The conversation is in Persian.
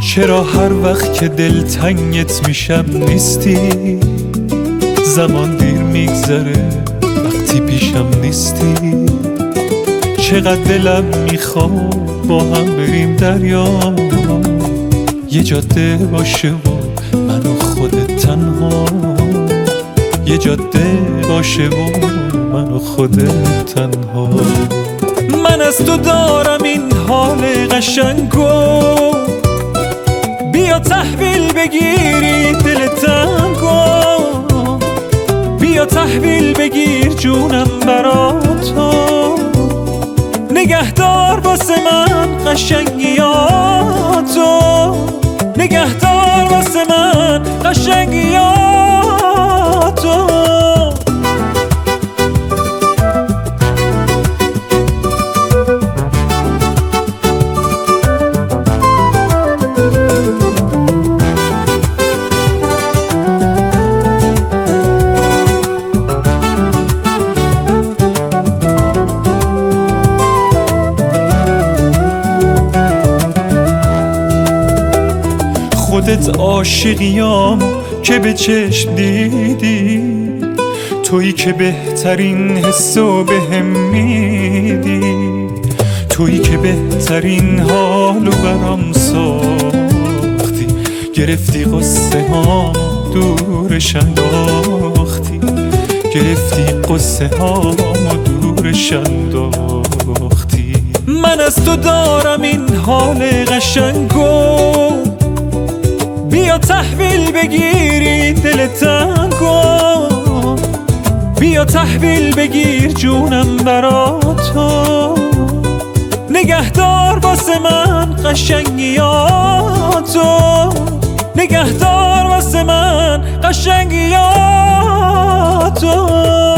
چرا هر وقت که دلتنگت میشم نیستی؟ زمان دیر میگذره وقتی پیشم نیستی. چقدر دلم میخواد با هم بریم دریا، یه جاده باشه و من و خودت تنها، یه جاده باشه و من و خودت تنها. من از تو دارم این حال قشنگو، بیا تحویل بگیری دل تنگو، بیا تحویل بگیر جونم براتو، نگهدار واسه من قشنگیاتو، نگهدار واسه من قشنگیاتو. خودت عاشقیام که به چشم دیدی، تویی که بهترین حسو بهم میدی، تویی که بهترین حالو برام ساختی، گرفتی قصه هام دورش انداختی، گرفتی قصه هام دورش انداختی. من از تو دارم این حال قشنگو، بیا تحویل بگیری دل تنگو، بیا تحویل بگیر جونم براتو، نگهدار واسه من قشنگیاتو، نگهدار واسه من قشنگیاتو.